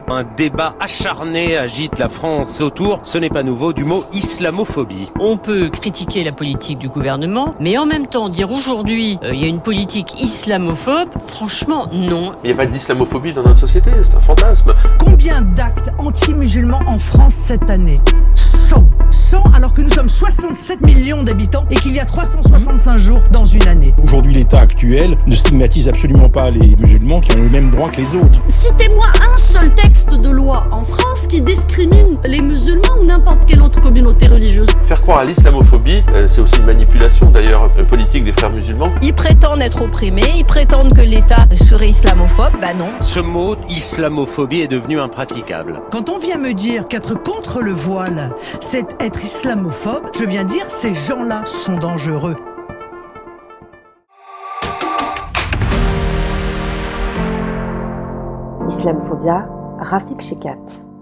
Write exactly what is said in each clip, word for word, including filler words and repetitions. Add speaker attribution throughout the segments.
Speaker 1: Un débat acharné agite la France autour, ce n'est pas nouveau, du mot islamophobie.
Speaker 2: On peut critiquer la politique du gouvernement, mais en même temps dire aujourd'hui il euh, y a une politique islamophobe, franchement non.
Speaker 3: Il n'y a pas d'islamophobie dans notre société, c'est un fantasme.
Speaker 4: Combien d'actes anti-musulmans en France cette année ? cent. cent alors que nous sommes soixante-sept millions d'habitants et qu'il y a trois cent soixante-cinq jours dans une année.
Speaker 5: Aujourd'hui, l'État actuel ne stigmatise absolument pas les musulmans qui ont le même droit que les autres.
Speaker 6: Citez-moi un seul texte de loi en France qui discrimine les musulmans ou n'importe quelle autre communauté religieuse.
Speaker 3: Faire croire à l'islamophobie, euh, c'est aussi une manipulation d'ailleurs euh, politique des frères musulmans.
Speaker 7: Ils prétendent être opprimés, ils prétendent que l'État serait islamophobe, bah non.
Speaker 1: Ce mot islamophobie est devenu impraticable.
Speaker 4: Quand on vient me dire qu'être contre le voile, c'est être islamophobe, je viens dire ces gens-là sont dangereux.
Speaker 8: Islamophobia, Rafik Shekat.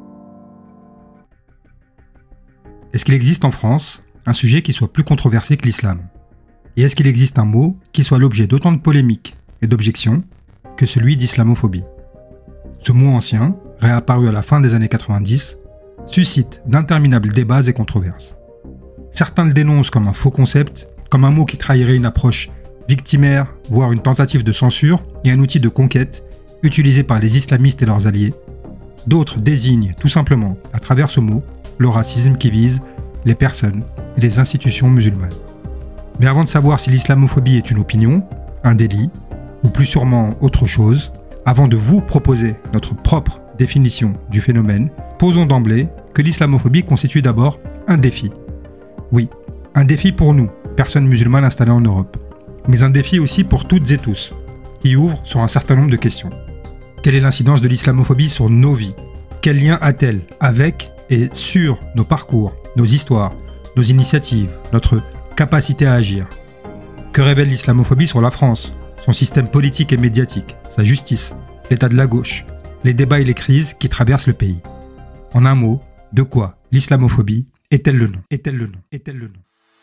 Speaker 9: Est-ce qu'il existe en France un sujet qui soit plus controversé que l'islam ? Et est-ce qu'il existe un mot qui soit l'objet d'autant de polémiques et d'objections que celui d'islamophobie ? Ce mot ancien, réapparu à la fin des années quatre-vingt-dix, suscite d'interminables débats et controverses. Certains le dénoncent comme un faux concept, comme un mot qui trahirait une approche victimaire, voire une tentative de censure et un outil de conquête utilisé par les islamistes et leurs alliés. D'autres désignent tout simplement, à travers ce mot, le racisme qui vise les personnes et les institutions musulmanes. Mais avant de savoir si l'islamophobie est une opinion, un délit, ou plus sûrement autre chose, avant de vous proposer notre propre définition du phénomène, posons d'emblée que l'islamophobie constitue d'abord un défi. Oui, un défi pour nous, personnes musulmanes installées en Europe, mais un défi aussi pour toutes et tous, qui ouvre sur un certain nombre de questions. Quelle est l'incidence de l'islamophobie sur nos vies ? Quel lien a-t-elle avec et sur nos parcours, nos histoires, nos initiatives, notre capacité à agir ? Que révèle l'islamophobie sur la France, son système politique et médiatique, sa justice, l'état de la gauche, les débats et les crises qui traversent le pays ? En un mot, de quoi l'islamophobie est-elle le nom ? Est-elle le nom ? Est-elle le nom ?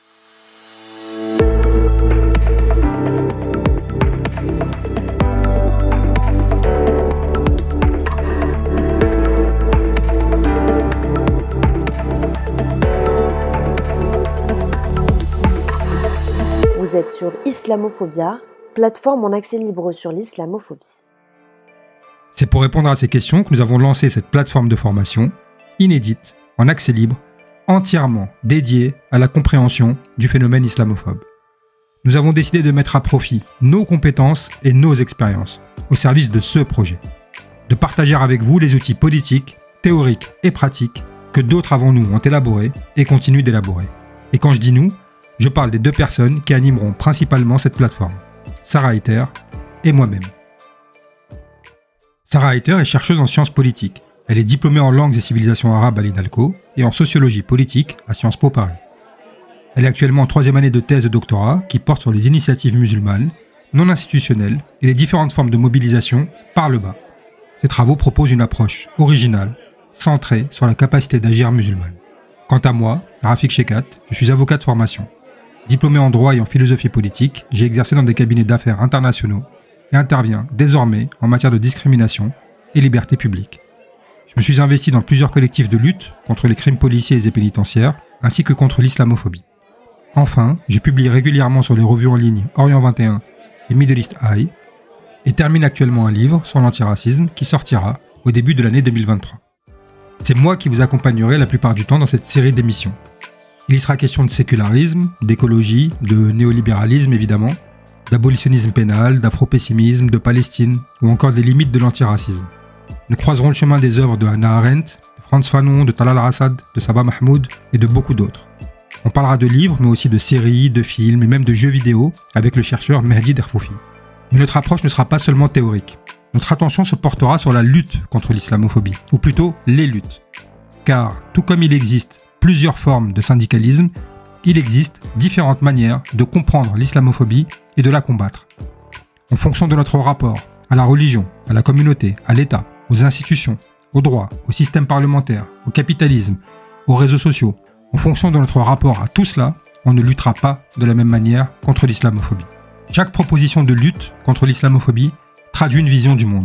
Speaker 8: Vous êtes sur Islamophobia, plateforme en accès libre sur l'islamophobie.
Speaker 9: C'est pour répondre à ces questions que nous avons lancé cette plateforme de formation, inédite, en accès libre, entièrement dédiée à la compréhension du phénomène islamophobe. Nous avons décidé de mettre à profit nos compétences et nos expériences au service de ce projet, de partager avec vous les outils politiques, théoriques et pratiques que d'autres avant nous ont élaborés et continuent d'élaborer. Et quand je dis nous, je parle des deux personnes qui animeront principalement cette plateforme, Sarah Heiter et moi-même. Sarah Heiter est chercheuse en sciences politiques. Elle est diplômée en langues et civilisations arabes à l'INALCO et en sociologie politique à Sciences Po Paris. Elle est actuellement en troisième année de thèse de doctorat qui porte sur les initiatives musulmanes, non institutionnelles et les différentes formes de mobilisation par le bas. Ses travaux proposent une approche originale, centrée sur la capacité d'agir musulmane. Quant à moi, Rafik Shekat, je suis avocat de formation. Diplômé en droit et en philosophie politique, j'ai exercé dans des cabinets d'affaires internationaux et interviens désormais en matière de discrimination et liberté publique. Je me suis investi dans plusieurs collectifs de lutte contre les crimes policiers et pénitentiaires, ainsi que contre l'islamophobie. Enfin, je publie régulièrement sur les revues en ligne Orient vingt et un et Middle East Eye, et termine actuellement un livre sur l'antiracisme qui sortira au début de l'année deux mille vingt-trois. C'est moi qui vous accompagnerai la plupart du temps dans cette série d'émissions. Il y sera question de sécularisme, d'écologie, de néolibéralisme évidemment, d'abolitionnisme pénal, d'afro-pessimisme, de Palestine ou encore des limites de l'antiracisme. Nous croiserons le chemin des œuvres de Hannah Arendt, de Frantz Fanon, de Talal Assad, de Sabah Mahmoud et de beaucoup d'autres. On parlera de livres mais aussi de séries, de films et même de jeux vidéo avec le chercheur Mehdi Derfoufi. Mais notre approche ne sera pas seulement théorique. Notre attention se portera sur la lutte contre l'islamophobie, ou plutôt les luttes. Car, tout comme il existe plusieurs formes de syndicalisme, il existe différentes manières de comprendre l'islamophobie et de la combattre. En fonction de notre rapport à la religion, à la communauté, à l'État, aux institutions, au droit, au système parlementaire, au capitalisme, aux réseaux sociaux, en fonction de notre rapport à tout cela, on ne luttera pas de la même manière contre l'islamophobie. Chaque proposition de lutte contre l'islamophobie traduit une vision du monde.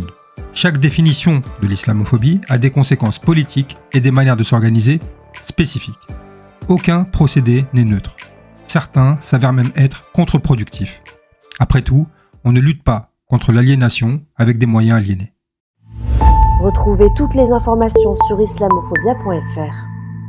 Speaker 9: Chaque définition de l'islamophobie a des conséquences politiques et des manières de s'organiser spécifiques. Aucun procédé n'est neutre. Certains s'avèrent même être contre-productifs. Après tout, on ne lutte pas contre l'aliénation avec des moyens aliénés.
Speaker 8: Retrouvez toutes les informations sur islamophobia point f r.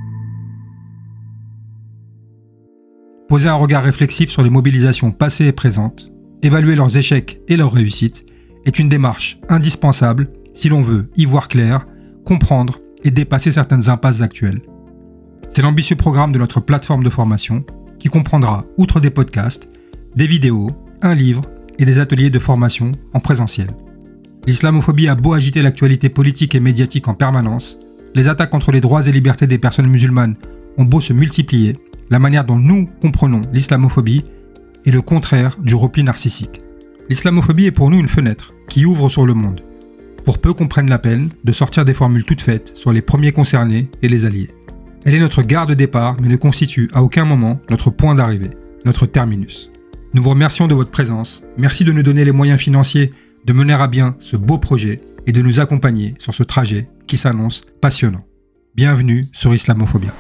Speaker 9: Poser un regard réflexif sur les mobilisations passées et présentes, évaluer leurs échecs et leurs réussites, est une démarche indispensable si l'on veut y voir clair, comprendre et dépasser certaines impasses actuelles. C'est l'ambitieux programme de notre plateforme de formation qui comprendra, outre des podcasts, des vidéos, un livre et des ateliers de formation en présentiel. L'islamophobie a beau agiter l'actualité politique et médiatique en permanence, les attaques contre les droits et libertés des personnes musulmanes ont beau se multiplier, la manière dont nous comprenons l'islamophobie est le contraire du repli narcissique. L'islamophobie est pour nous une fenêtre qui ouvre sur le monde, pour peu qu'on prenne la peine de sortir des formules toutes faites sur les premiers concernés et les alliés. Elle est notre gare de départ, mais ne constitue à aucun moment notre point d'arrivée, notre terminus. Nous vous remercions de votre présence, merci de nous donner les moyens financiers de mener à bien ce beau projet et de nous accompagner sur ce trajet qui s'annonce passionnant. Bienvenue sur Islamophobia.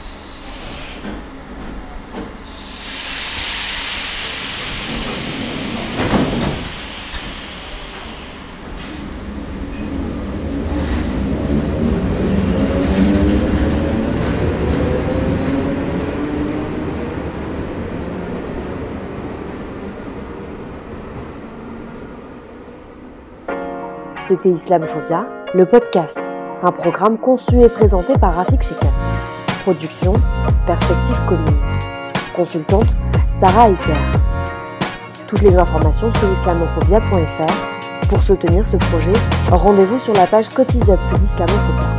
Speaker 8: C'était Islamophobia, le podcast, un programme conçu et présenté par Rafik Shekat. Production, Perspective Commune. Consultante, Tara Eiter. Toutes les informations sur islamophobia point f r. Pour soutenir ce projet, rendez-vous sur la page Cotiseup d'Islamophobia.